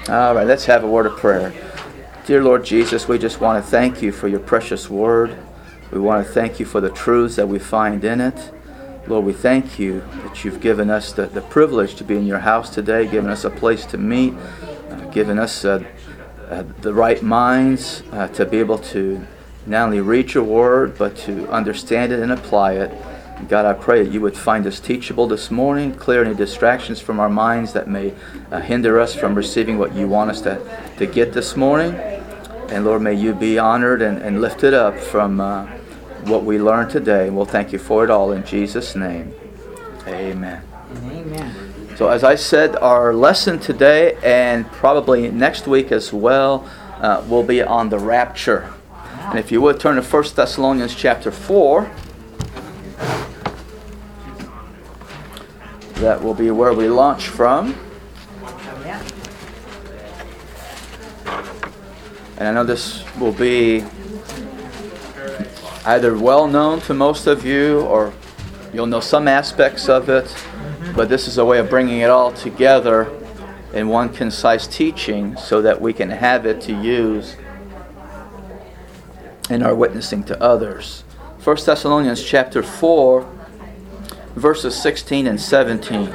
All right, let's have a word of prayer. Dear Lord Jesus, we just want to thank you for your precious word. We want to thank you for the truths that we find in it. Lord, we thank you that you've given us the privilege to be in your house today, given us a place to meet, given us the right minds to be able to not only read your word, but to understand it and apply it. God, I pray that you would find us teachable this morning, clear any distractions from our minds that may hinder us from receiving what you want us to get this morning. And Lord, may you be honored and lifted up from what we learned today. And we'll thank you for it all in Jesus' name. Amen. Amen. So as I said, our lesson today and probably next week as well will be on the rapture. And if you would turn to 1 Thessalonians chapter 4. That will be where we launch from. And I know this will be either well known to most of you or you'll know some aspects of it, but this is a way of bringing it all together in one concise teaching so that we can have it to use in our witnessing to others. 1 Thessalonians chapter 4, verses 16 and 17,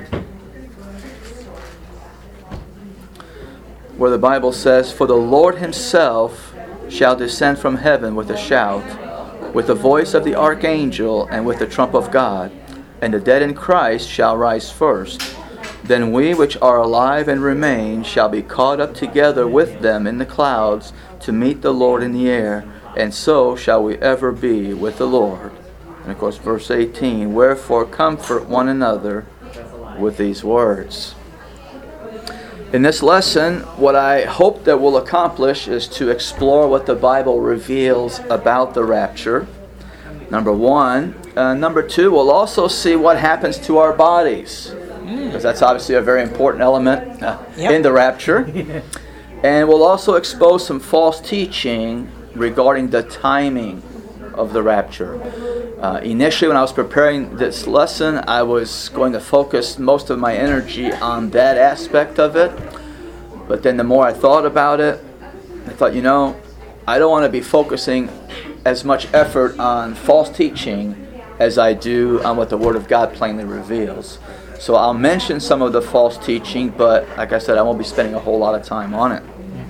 where the Bible says, "For the Lord himself shall descend from heaven with a shout, with the voice of the archangel, and with the trump of God, and the dead in Christ shall rise first. Then we which are alive and remain shall be caught up together with them in the clouds to meet the Lord in the air, and so shall we ever be with the Lord." And of course, verse 18, "Wherefore comfort one another with these words." In this lesson, what I hope that we'll accomplish is to explore what the Bible reveals about the rapture. Number one. Number two, we'll also see what happens to our bodies, because that's obviously a very important element in the rapture. And we'll also expose some false teaching regarding the timing of the rapture. Initially, when I was preparing this lesson, I was going to focus most of my energy on that aspect of it. But then the more I thought about it, I thought, I don't want to be focusing as much effort on false teaching as I do on what the Word of God plainly reveals. So I'll mention some of the false teaching, but like I said, I won't be spending a whole lot of time on it.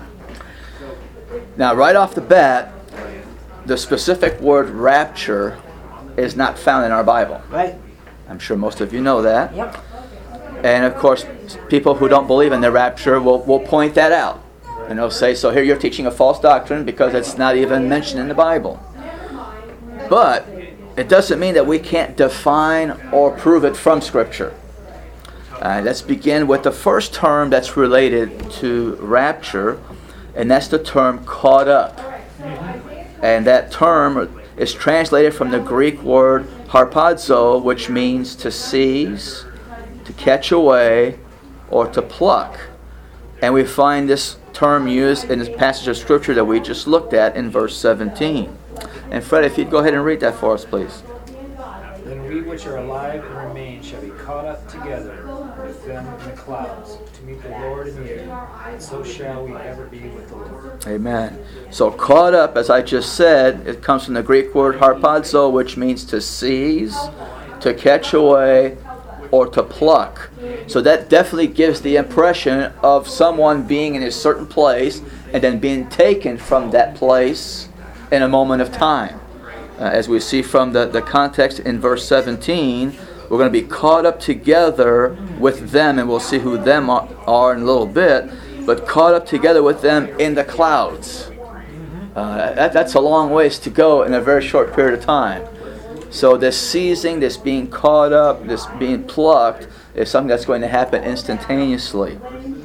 Now, right off the bat, the specific word rapture is not found in our Bible. Right. I'm sure most of you know that. Yep. And of course, people who don't believe in the rapture will point that out. And they'll say, so here you're teaching a false doctrine because it's not even mentioned in the Bible. But it doesn't mean that we can't define or prove it from Scripture. Let's begin with the first term that's related to rapture, and that's the term caught up. And that term is translated from the Greek word harpazo, which means to seize, to catch away, or to pluck. And we find this term used in this passage of Scripture that we just looked at in verse 17. And Fred, if you'd go ahead and read that for us, please. "Then we which are alive and remain shall be caught up together with them in the clouds to meet the Lord in the air, and so shall we ever be with the Lord." Amen. So caught up, as I just said, it comes from the Greek word harpazo, which means to seize, to catch away, or to pluck. So that definitely gives the impression of someone being in a certain place and then being taken from that place in a moment of time. As we see from the context in verse 17, we're going to be caught up together with them, and we'll see who them are in a little bit, but caught up together with them in the clouds. That's a long ways to go in a very short period of time. So this seizing, this being caught up, this being plucked is something that's going to happen instantaneously.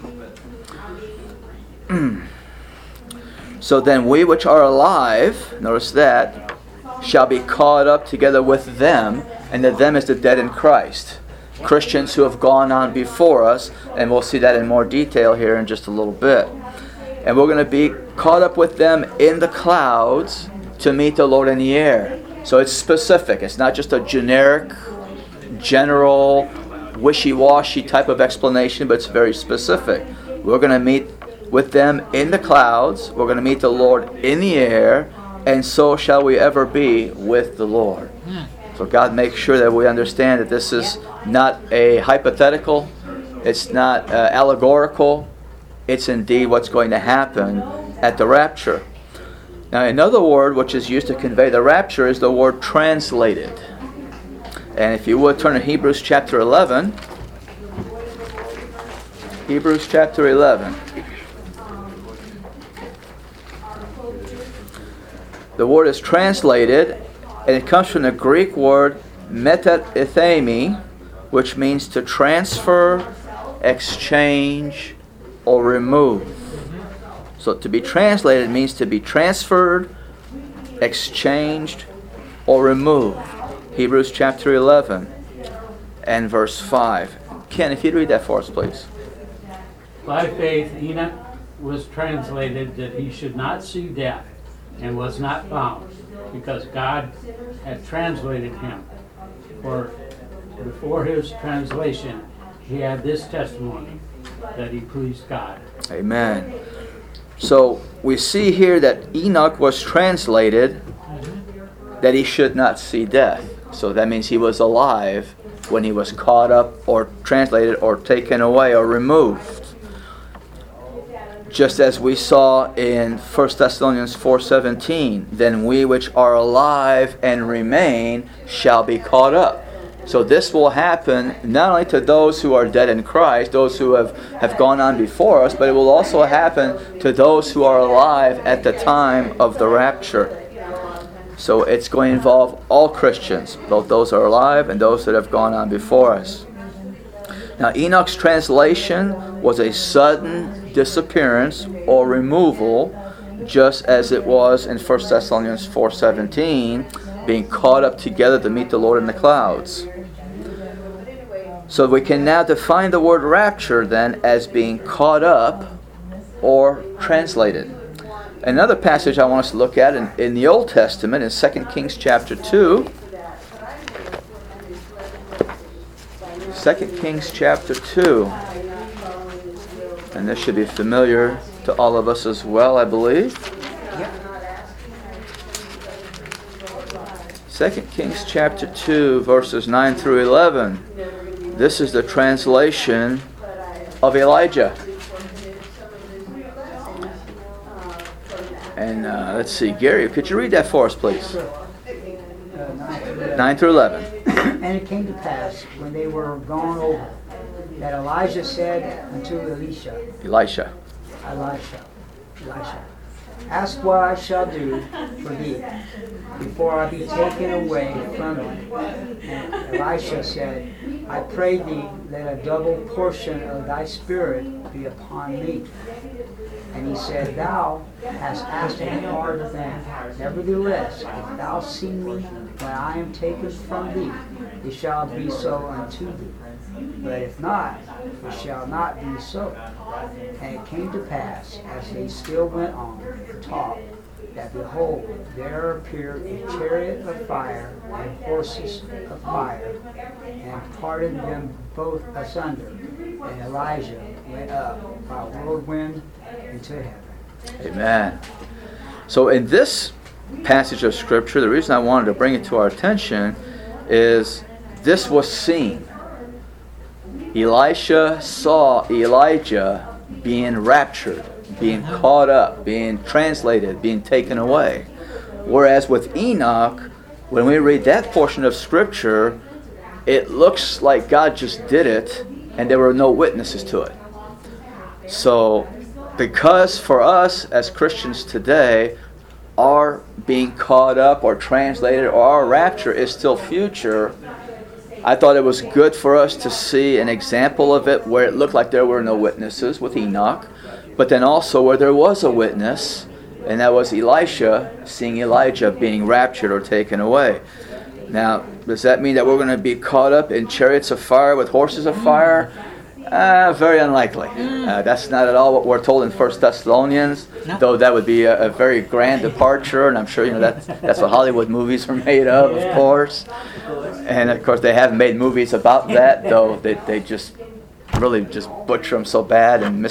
So then we which are alive, notice that, shall be caught up together with them, and the them is the dead in Christ. Christians who have gone on before us, and we'll see that in more detail here in just a little bit. And we're going to be caught up with them in the clouds to meet the Lord in the air. So it's specific. It's not just a generic, general, wishy-washy type of explanation, but it's very specific. We're going to meet with them in the clouds. We're going to meet the Lord in the air. And so shall we ever be with the Lord. So God makes sure that we understand that this is not a hypothetical. It's not allegorical. It's indeed what's going to happen at the rapture. Now, another word which is used to convey the rapture is the word translated. And if you would turn to Hebrews chapter 11. Hebrews chapter 11. The word is translated, and it comes from the Greek word metatithemi, which means to transfer, exchange, or remove. So to be translated means to be transferred, exchanged, or removed. Hebrews chapter 11 and verse 5. Ken, if you'd read that for us, please. By faith Enoch was translated that he should not see death, and was not found, because God had translated him. For before his translation, he had this testimony, that he pleased God. Amen. So we see here that Enoch was translated that he should not see death. So that means he was alive when he was caught up or translated or taken away or removed. Just as we saw in 1 Thessalonians 4:17, then we which are alive and remain shall be caught up. So this will happen not only to those who are dead in Christ, those who have gone on before us, but it will also happen to those who are alive at the time of the rapture. So it's going to involve all Christians, both those who are alive and those that have gone on before us. Now, Enoch's translation was a sudden disappearance or removal, just as it was in 1 Thessalonians 4:17, being caught up together to meet the Lord in the clouds. So we can now define the word rapture then as being caught up or translated. Another passage I want us to look at in the Old Testament is 2 Kings chapter 2. 2 Kings chapter 2. And this should be familiar to all of us as well, I believe. 2 Kings chapter 2, verses 9 through 11. This is the translation of Elijah. And let's see, Gary, could you read that for us, please? 9 through 11. And it came to pass, when they were gone over, that Elijah said unto Elisha, ask what I shall do for thee, before I be taken away from thee. And Elisha said, I pray thee, let a double portion of thy spirit be upon me. And he said, Thou hast asked a hard thing. Nevertheless, if thou see me when I am taken from thee, it shall be so unto thee. But if not, it shall not be so. And it came to pass, as they still went on to talk, that behold, there appeared a chariot of fire and horses of fire, and parted them both asunder. And Elijah went up by a whirlwind into heaven. Amen. So in this passage of Scripture, the reason I wanted to bring it to our attention is this was seen. Elisha saw Elijah being raptured, being caught up, being translated, being taken away. Whereas with Enoch, when we read that portion of Scripture, it looks like God just did it and there were no witnesses to it. So, because for us as Christians today, our being caught up or translated or our rapture is still future, I thought it was good for us to see an example of it where it looked like there were no witnesses with Enoch, but then also where there was a witness, and that was Elisha seeing Elijah being raptured or taken away. Now, does that mean that we're going to be caught up in chariots of fire with horses of fire? Very unlikely. That's not at all what we're told in 1 Thessalonians, though that would be a very grand departure, and I'm sure that's what Hollywood movies are made of course. And of course they have made movies about that, though they just really just butcher them so bad and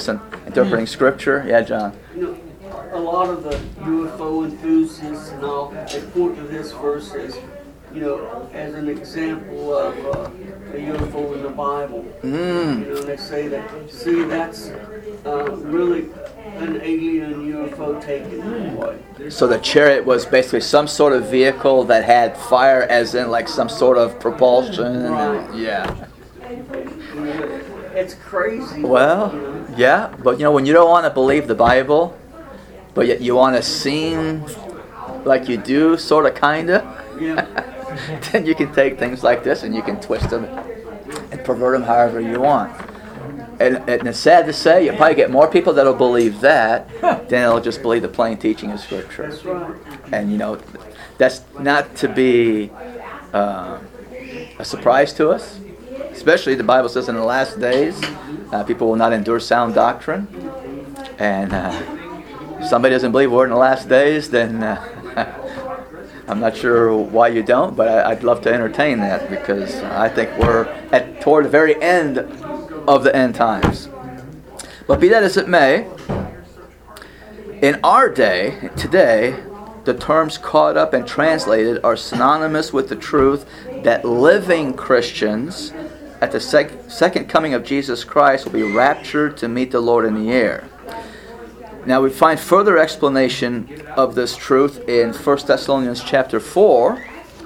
interpreting Scripture. Yeah, John. You know, a lot of the UFO enthusiasts and all, they point to this verse as, you know, as an example of a UFO in the Bible. You know, they say that, see, that's really an alien UFO taken away. So the chariot was basically some sort of vehicle that had fire, as in like some sort of propulsion. Right. Yeah. You know, it's crazy. Well, you know. yeah, but you know, when you don't want to believe the Bible, but yet you want to seem like you do, sort of, kind of, Yeah. then you can take things like this and you can twist them and pervert them however you want. And it's sad to say, you'll probably get more people that'll believe that than they'll just believe the plain teaching of Scripture. That's right. And you know, that's not to be a surprise to us. Especially the Bible says in the last days, people will not endure sound doctrine. And if somebody doesn't believe we're in the last days, then I'm not sure why you don't, but I'd love to entertain that, because I think we're toward the very end of the end times. But be that as it may, in our day, today, the terms caught up and translated are synonymous with the truth that living Christians at the second coming of Jesus Christ will be raptured to meet the Lord in the air. Now we find further explanation of this truth in 1 Thessalonians chapter 4.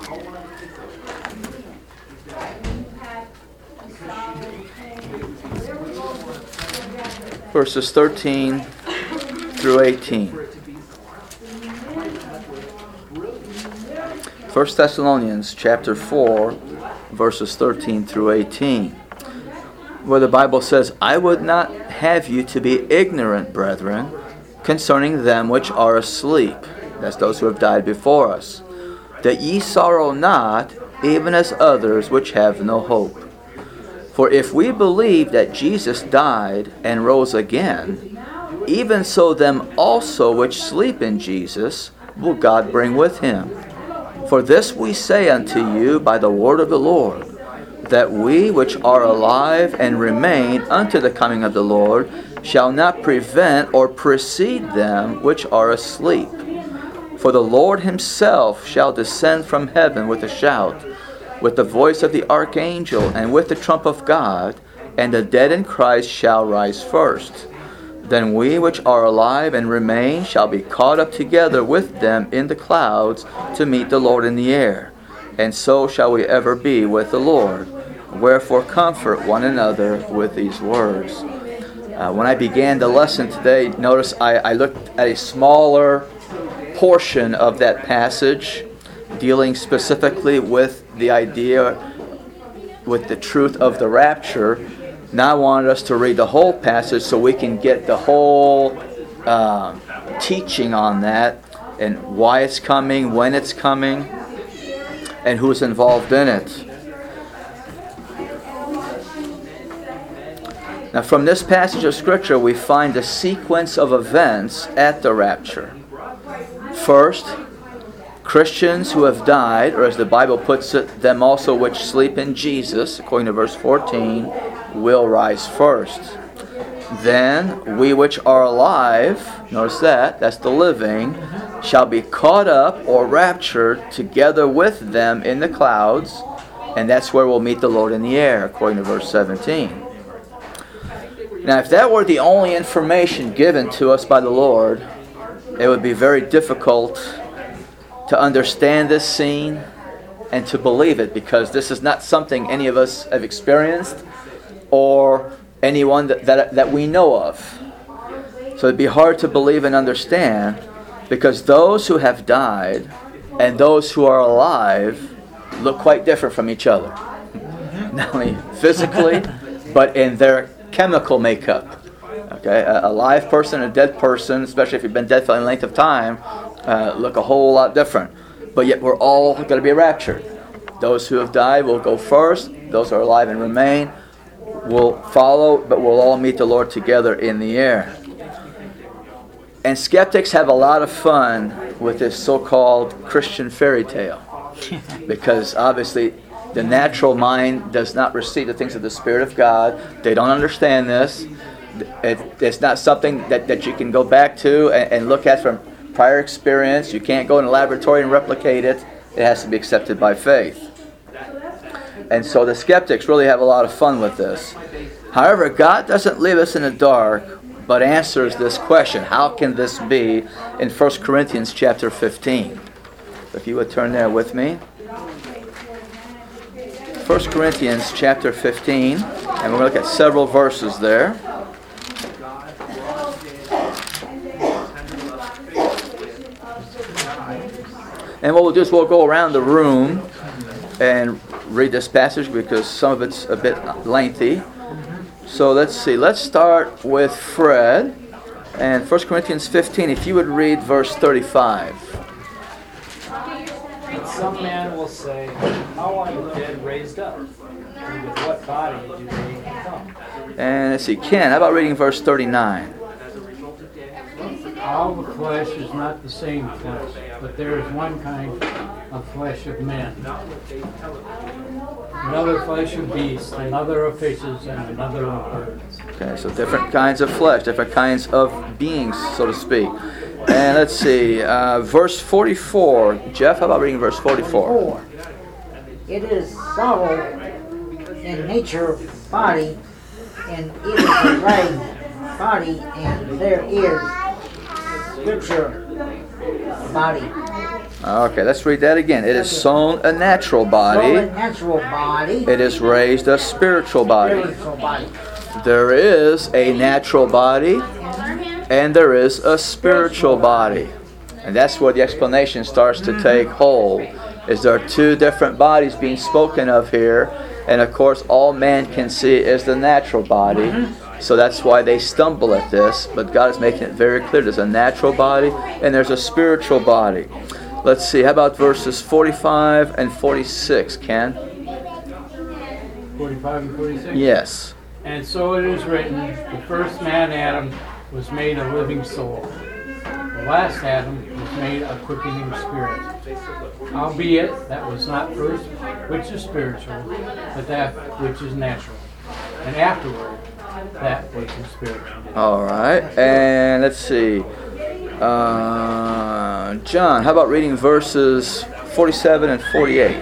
Verses 13 through 18. 1 Thessalonians chapter 4, verses 13 through 18. Where the Bible says, I would not have you to be ignorant, brethren, concerning them which are asleep, that's those who have died before us, that ye sorrow not, even as others which have no hope. For if we believe that Jesus died and rose again, even so them also which sleep in Jesus will God bring with him. For this we say unto you by the word of the Lord, that we which are alive and remain unto the coming of the Lord shall not prevent or precede them which are asleep. For the Lord himself shall descend from heaven with a shout, with the voice of the archangel, and with the trump of God, and the dead in Christ shall rise first. Then we which are alive and remain shall be caught up together with them in the clouds to meet the Lord in the air. And so shall we ever be with the Lord. Wherefore comfort one another with these words. When I began the lesson today, notice I looked at a smaller portion of that passage, dealing specifically with the idea, with the truth of the rapture. Now I wanted us to read the whole passage so we can get the whole teaching on that, and why it's coming, when it's coming, and who's involved in it. Now from this passage of Scripture we find a sequence of events at the rapture. First, Christians who have died, or as the Bible puts it, them also which sleep in Jesus, according to verse 14, will rise first. Then we which are alive, notice that's the living, shall be caught up or raptured together with them in the clouds, and that's where we'll meet the Lord in the air, according to verse 17. Now, if that were the only information given to us by the Lord, it would be very difficult to understand this scene and to believe it, because this is not something any of us have experienced or anyone that we know of. So it'd be hard to believe and understand, because those who have died and those who are alive look quite different from each other. Not only physically, but in their chemical makeup. Okay, a live person and a dead person, especially if you've been dead for any length of time, look a whole lot different. But yet we're all going to be raptured. Those who have died will go first. Those who are alive and remain will follow, but we'll all meet the Lord together in the air. And skeptics have a lot of fun with this so-called Christian fairy tale, because obviously the natural mind does not receive the things of the Spirit of God. They don't understand this. It's not something that you can go back to and look at from prior experience. You can't go in a laboratory and replicate it. It has to be accepted by faith. And so the skeptics really have a lot of fun with this. However, God doesn't leave us in the dark, but answers this question. How can this be in 1 Corinthians chapter 15? If you would turn there with me. 1 Corinthians chapter 15, and we're going to look at several verses there. And what we'll do is we'll go around the room and read this passage because some of it's a bit lengthy. So let's see. Let's start with Fred. And 1 Corinthians 15, if you would read verse 35. And some man will say, how are the dead raised up? And with what body do they come? And let's see. Ken, how about reading verse 39? All the flesh is not the same flesh, but there is one kind of flesh of men, another flesh of beasts, another of fishes, and another of birds. Okay, so different kinds of flesh, different kinds of beings, so to speak. And let's see, verse 44. Jeff, how about reading verse 44? It is sorrow in nature body, and it is a raised body, and there is scripture body. Okay, let's read that again. It is sown a natural So a body. natural body, It is raised a spiritual body. spiritual body. There is a natural body and there is a spiritual body. And that's where the explanation starts to take hold. Is there are two different bodies being spoken of here. And of course all man can see is the natural body. So that's why they stumble at this. But God is making it very clear. There's a natural body and there's a spiritual body. Let's see. How about verses 45 and 46, Ken? 45 and 46? Yes. And so it is written, the first man, Adam, was made a living soul. The last Adam was made a quickening spirit. Howbeit, that was not first which is spiritual, but that which is natural. And afterward, that which is spiritual. All right. And let's see. John, how about reading verses 47 and 48?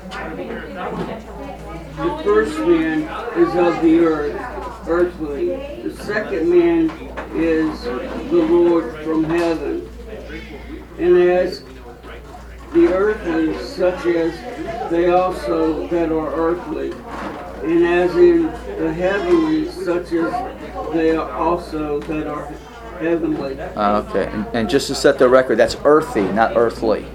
The first man is of the earth, earthly. The second man is the Lord from heaven. And as the earthly, such as they also that are earthly. And as in the heavenly, such as they are also that are heavenly. Okay. And just to set the record, that's earthy, not earthly.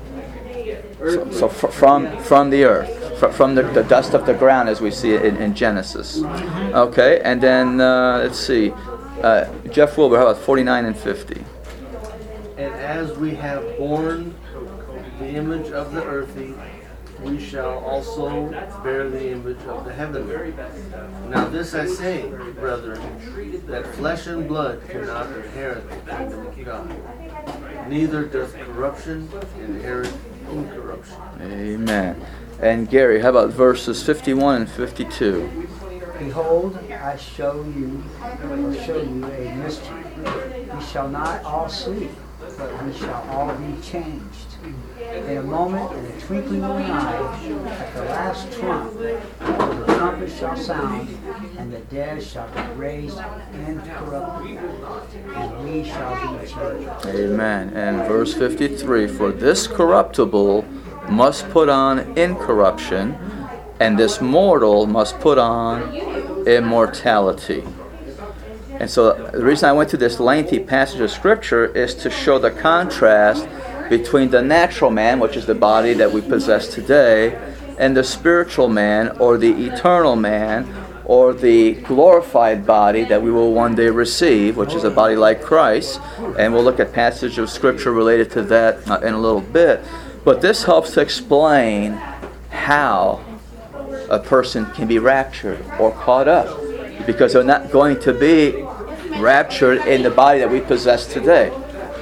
So from the earth. From the dust of the ground as we see it in Genesis. Okay, and then let's see. Jeff Wilbur, how about 49 and 50? And as we have borne the image of the earthy, we shall also bear the image of the heavenly. Now this I say, brethren, that flesh and blood cannot inherit the kingdom of God, neither doth corruption inherit incorruption. Amen. And Gary, how about verses 51 and 52? Behold, I show you a mystery. We shall not all sleep, but we shall all be changed. In a moment, in the twinkling of an eye, at the last trump, the trumpet shall sound, and the dead shall be raised incorruptible, and we shall be changed. Amen. And verse 53, for this corruptible must put on incorruption, and this mortal must put on immortality. And so the reason I went to this lengthy passage of Scripture is to show the contrast between the natural man, which is the body that we possess today, and the spiritual man, or the eternal man, or the glorified body that we will one day receive, which is a body like Christ. And we'll look at passages of Scripture related to that in a little bit. But this helps to explain how a person can be raptured or caught up, because they're not going to be raptured in the body that we possess today.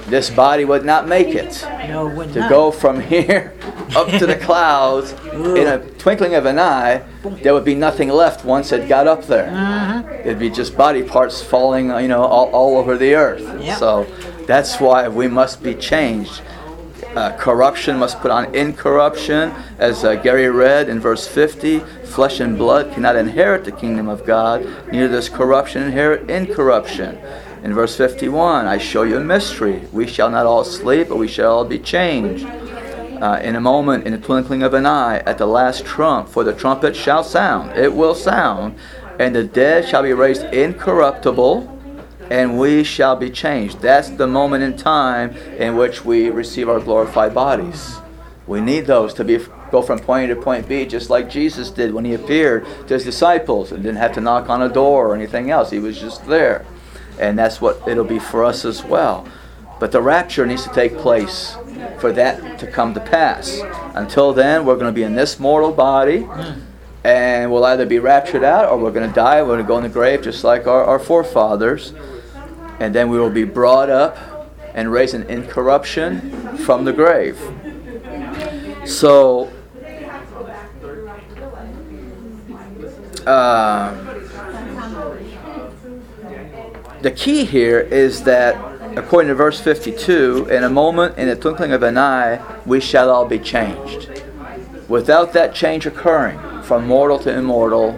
this body would not make it. No, it would To not. go from here up to the clouds in a twinkling of an eye, there would be nothing left once it got up there. It'd be just body parts falling, all over the earth. Yep. So that's why we must be changed. Corruption must put on incorruption, as Gary read in verse 50. Flesh and blood cannot inherit the kingdom of God, neither does corruption inherit incorruption. In verse 51, I show you a mystery. We shall not all sleep, but we shall all be changed. In a moment, in the twinkling of an eye, at the last trump, for the trumpet shall sound. It will sound. And the dead shall be raised incorruptible, and we shall be changed. That's the moment in time in which we receive our glorified bodies. We need those to go from point A to point B, just like Jesus did when he appeared to his disciples and didn't have to knock on a door or anything else. He was just there. And that's what it'll be for us as well. But the rapture needs to take place for that to come to pass. Until then, we're going to be in this mortal body, and we'll either be raptured out or we're going to die. We're going to go in the grave just like our forefathers. And then we will be brought up and raised in incorruption from the grave. So, the key here is that, according to verse 52, in a moment, in the twinkling of an eye, we shall all be changed. Without that change occurring, from mortal to immortal,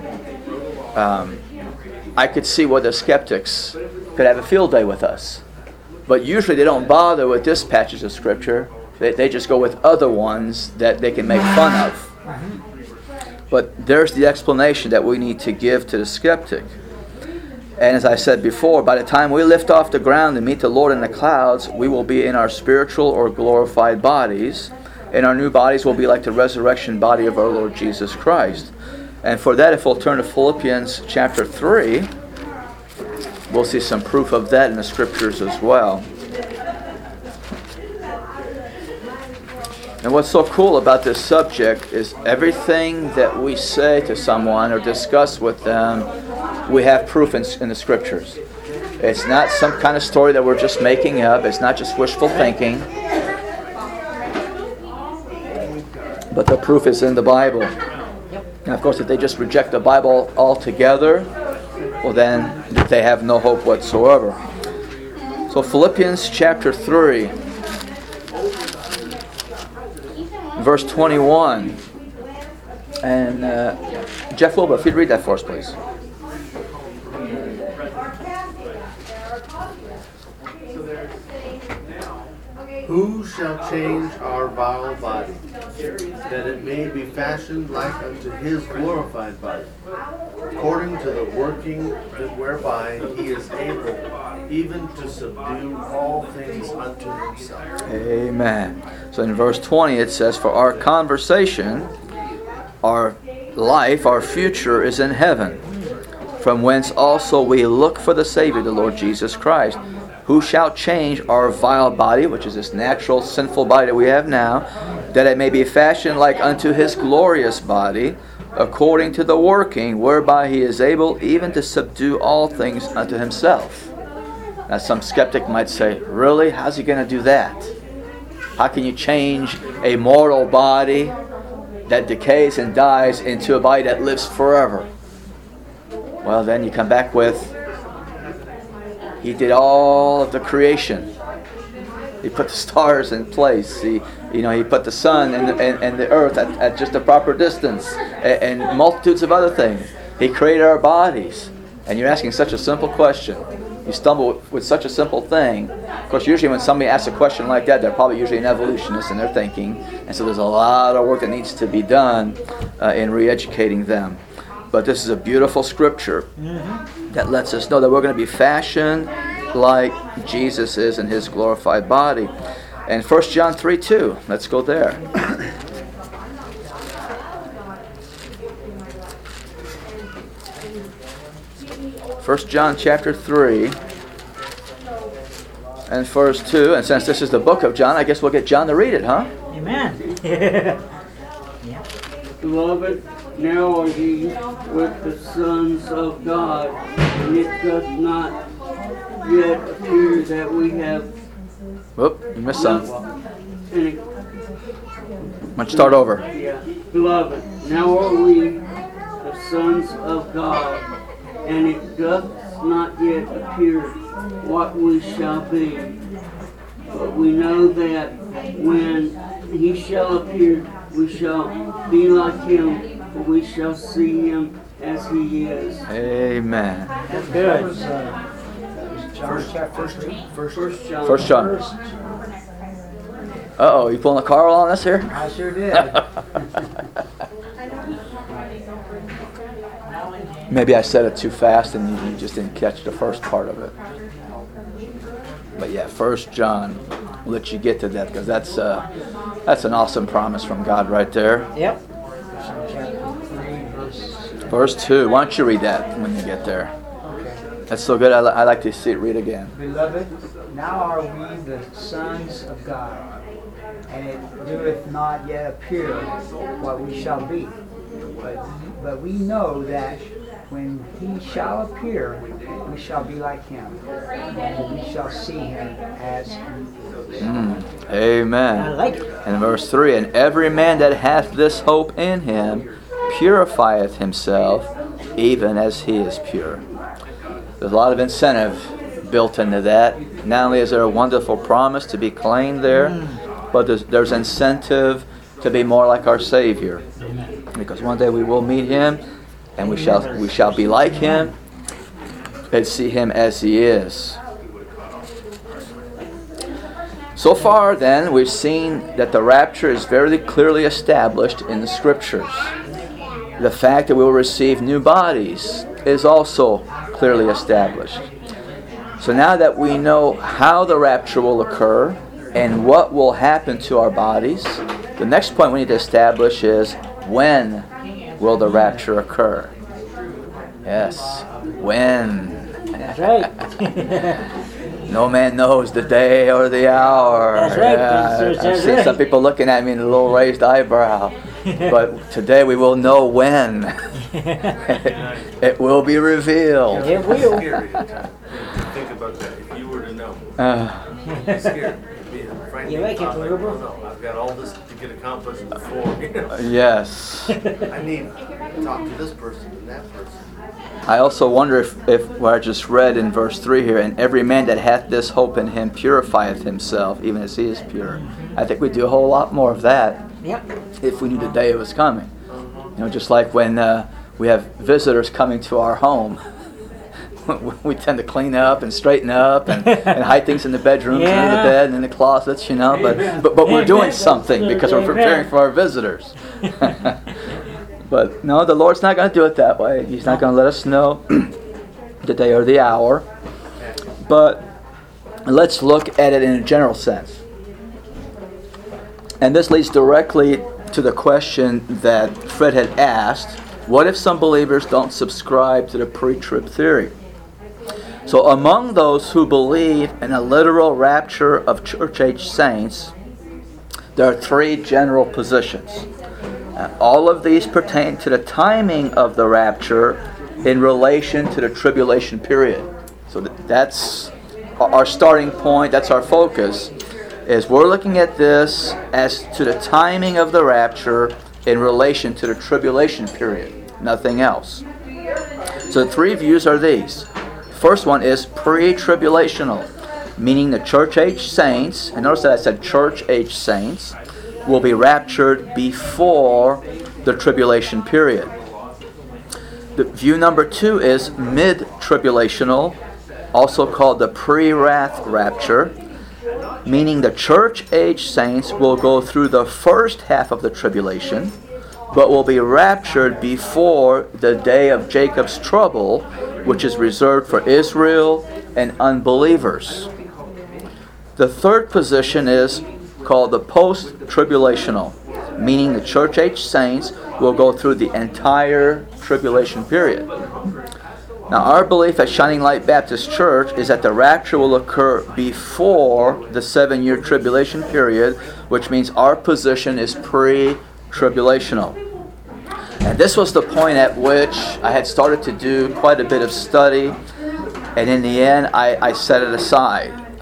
I could see where the skeptics could have a field day with us. But usually they don't bother with this passage of Scripture. They just go with other ones that they can make fun of. But there's the explanation that we need to give to the skeptic. And as I said before, by the time we lift off the ground and meet the Lord in the clouds, we will be in our spiritual or glorified bodies. And our new bodies will be like the resurrection body of our Lord Jesus Christ. And for that, if we'll turn to Philippians chapter 3, we'll see some proof of that in the Scriptures as well. And what's so cool about this subject is everything that we say to someone or discuss with them, we have proof in the Scriptures. It's not some kind of story that we're just making up. It's not just wishful thinking. But the proof is in the Bible. And of course, if they just reject the Bible altogether, well then they have no hope whatsoever. So Philippians chapter 3, verse 21. And Jeff Wilbur, if you'd read that for us, please. Who shall change our vile body, that it may be fashioned like unto his glorified body, according to the working whereby he is able even to subdue all things unto himself. Amen. So in verse 20 it says, for our conversation, our life, our future is in heaven, from whence also we look for the Savior, the Lord Jesus Christ, who shall change our vile body, which is this natural sinful body that we have now, that it may be fashioned like unto his glorious body, according to the working whereby he is able even to subdue all things unto himself. Now some skeptic might say, really? How's he going to do that? How can you change a mortal body that decays and dies into a body that lives forever? Well, then you come back with, he did all of the creation. He put the stars in place. He put the sun and the earth at just a proper distance, and multitudes of other things. He created our bodies. And you're asking such a simple question. You stumble with such a simple thing. Of course, usually when somebody asks a question like that, they're probably usually an evolutionist in their thinking. And so there's a lot of work that needs to be done in re-educating them. But this is a beautiful scripture that lets us know that we're going to be fashioned like Jesus is in his glorified body. And 1 John 3:2, let's go there. 1 John chapter 3 and verse 2. And since this is the book of John, I guess we'll get John to read it, huh? Amen. Beloved, now are ye with the sons of God, and it doth not yet appear that we have Whoop, you missed some. And it, Why don't you start over? yeah. Beloved, now are we the sons of God, and it doth not yet appear what we shall be. But we know that when he shall appear, we shall be like him, for we shall see him as he is. Amen. That's good. John chapter 2. First John. First John. Uh-oh, you pulling a Carl on us here? I sure did. Maybe I said it too fast and you just didn't catch the first part of it. But yeah, 1 John, we'll let you get to that because that's an awesome promise from God right there. Yep. Chapter 3, Verse 2, why don't you read that when you get there? okay. That's so good, I like to see it read again. Beloved, now are we the sons of God, and it doeth not yet appear what we shall be. But we know that when he shall appear, we shall be like him, and we shall see him as he is. Amen. I like it. And verse 3, and every man that hath this hope in him purifieth himself, even as he is pure. There's a lot of incentive built into that. Not only is there a wonderful promise to be claimed there, but there's incentive to be more like our Savior. Because one day we will meet him, and we shall be like him, and see him as he is. So far, then, we've seen that the rapture is very clearly established in the Scriptures. The fact that we will receive new bodies is also clearly established. So now that we know how the rapture will occur and what will happen to our bodies, the next point we need to establish is when will the rapture occur? Yes, when? That's right. No man knows the day or the hour. That's right. Yeah, That's I've seen right. some people looking at me in a little raised eyebrow. But today we will know when. It will be revealed. It will. Scary to think about that. If you were to know, it's scary. Frankly, You like it, I Wilbur? don't know. I've got all this to get accomplished before. Yes. I need to talk to this person and that person. I also wonder if what I just read in verse 3 here, and every man that hath this hope in him purifieth himself, even as he is pure. I think we do a whole lot more of that Yep. if we knew the day it was coming. You know, just like when we have visitors coming to our home. We tend to clean up and straighten up and hide things in the bedrooms, and under the bed, and in the closets, you know. But we're doing something because we're preparing for our visitors. But no, the Lord's not going to do it that way. He's not going to let us know the day or the hour. But let's look at it in a general sense. And this leads directly to the question that Fred had asked. What if some believers don't subscribe to the pre-trib theory? So among those who believe in a literal rapture of church-age saints, there are three general positions. All of these pertain to the timing of the rapture in relation to the tribulation period. So that's our starting point, that's our focus, is we're looking at this as to the timing of the rapture in relation to the tribulation period, nothing else. So the three views are these. First one is pre-tribulational, meaning the church-age saints, and notice that I said church-age saints, will be raptured before the tribulation period. The view number two is mid-tribulational, also called the pre-wrath rapture, meaning the church-age saints will go through the first half of the tribulation, but will be raptured before the day of Jacob's trouble, which is reserved for Israel and unbelievers. The third position is called the post-tribulational, meaning the church-age saints will go through the entire tribulation period. Now, our belief at Shining Light Baptist Church is that the rapture will occur before the 7-year tribulation period, which means our position is pre-tribulational. And this was the point at which I had started to do quite a bit of study, and in the end, I set it aside.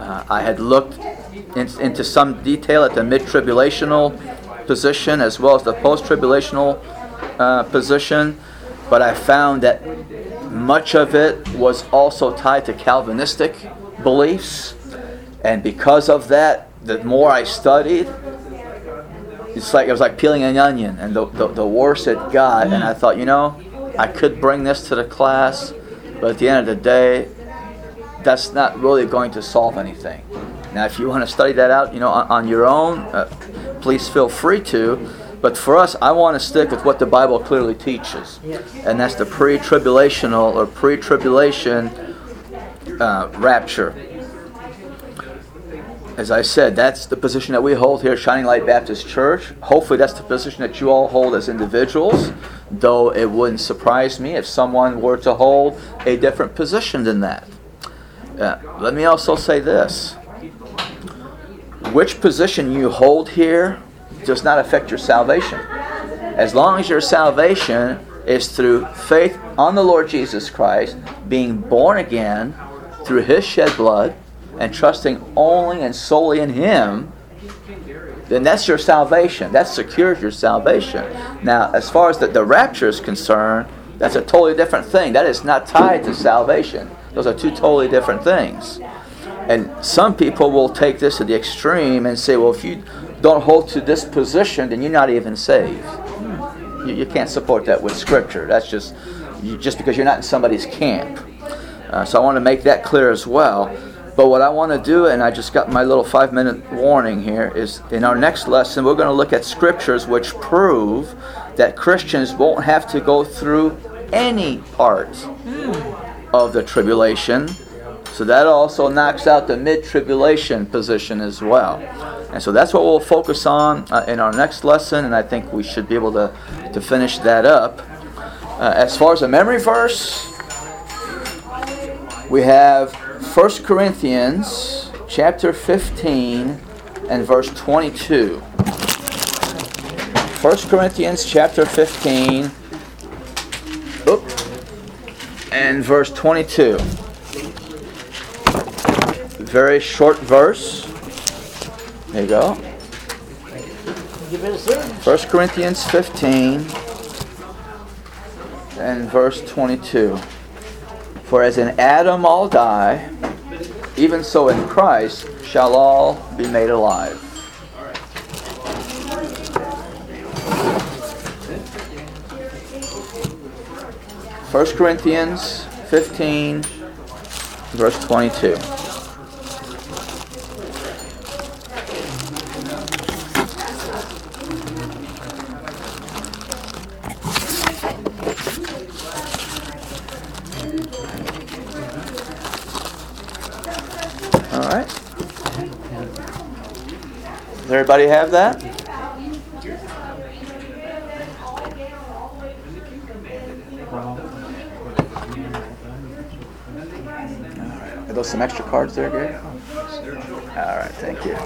I had looked into some detail at the mid-tribulational position as well as the post-tribulational position, but I found that much of it was also tied to Calvinistic beliefs, and because of that, the more I studied, it was like peeling an onion, and the worse it got. And I thought, I could bring this to the class, but at the end of the day, that's not really going to solve anything. Now, if you want to study that out, on your own, please feel free to. But for us, I want to stick with what the Bible clearly teaches, and that's the pre-tribulational or pre-tribulation rapture. As I said, that's the position that we hold here at Shining Light Baptist Church. Hopefully that's the position that you all hold as individuals, though it wouldn't surprise me if someone were to hold a different position than that. Let me also say this. Which position you hold here does not affect your salvation. As long as your salvation is through faith on the Lord Jesus Christ, being born again through His shed blood, and trusting only and solely in Him, then that's your salvation. That secures your salvation. Now, as far as the rapture is concerned, that's a totally different thing. That is not tied to salvation. Those are two totally different things. And some people will take this to the extreme and say, well, if you don't hold to this position, then you're not even saved. You can't support that with Scripture. That's just because you're not in somebody's camp. So I want to make that clear as well. But what I want to do, and I just got my little 5-minute warning here, is in our next lesson we're going to look at scriptures which prove that Christians won't have to go through any part of the tribulation. So that also knocks out the mid-tribulation position as well. And so that's what we'll focus on in our next lesson, and I think we should be able to finish that up. As far as a memory verse, we have 1 Corinthians chapter 15 and verse 22. 1 Corinthians chapter 15 and verse 22. Very short verse. There you go. 1 Corinthians 15 and verse 22. For as in Adam all die, even so in Christ shall all be made alive. First Corinthians 15, verse 22. All right. Does everybody have that? Are those some extra cards there, Gary? All right, thank you.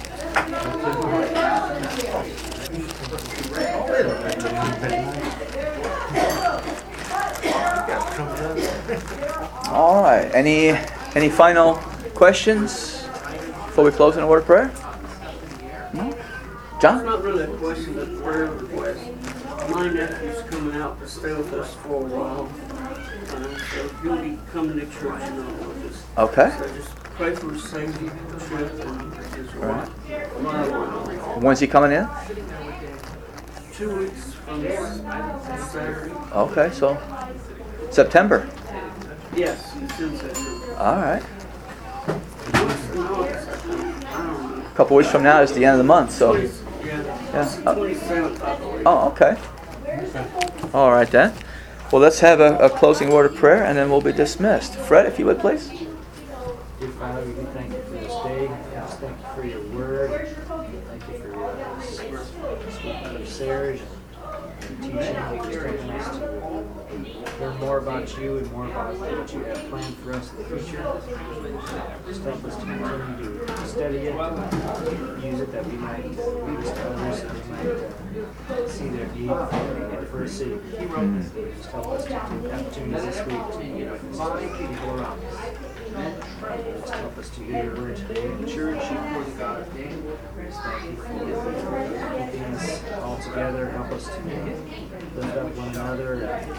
All right. Any final questions before we close in a word of prayer? No? John? It's not really a question, but a prayer request. My nephew's coming out to stay with us for a while. So he'll be coming to church and all of this. Okay. So just pray for his safety trip and his wife. When's he coming in? 2 weeks from Saturday. Okay, so September. Yes, it's in September. All right. No, I don't know. A couple weeks from now is the end of the month, so. Yeah. Yeah. 27th, I believe. Oh, okay. All right then. Well, let's have a closing word of prayer, and then we'll be dismissed. Fred, if you would, please. Dear Father, we do thank you for this day. We just thank you for your word. Thank you for speaking of Sarah and teaching and strengthening us to learn more about you and more about what you have planned for us in the future. Just help us to continue to study it, use it that we might use to others, that we might see their need and first see. Just help us to take opportunities this week to meet people around us. Just help us to hear your word today in the church. Just thank you for keeping us all together. Help us to lift up one another and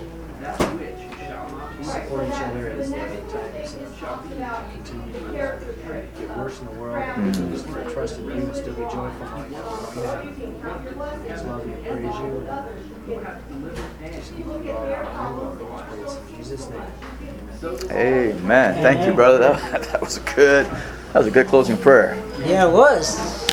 support each other as the times continue to get worse in the world. Just trust in you and still be joyful. Just love you and praise you. Just give you all our praise in Jesus' name. Amen. Thank you, brother. That was a good closing prayer. Yeah, it was.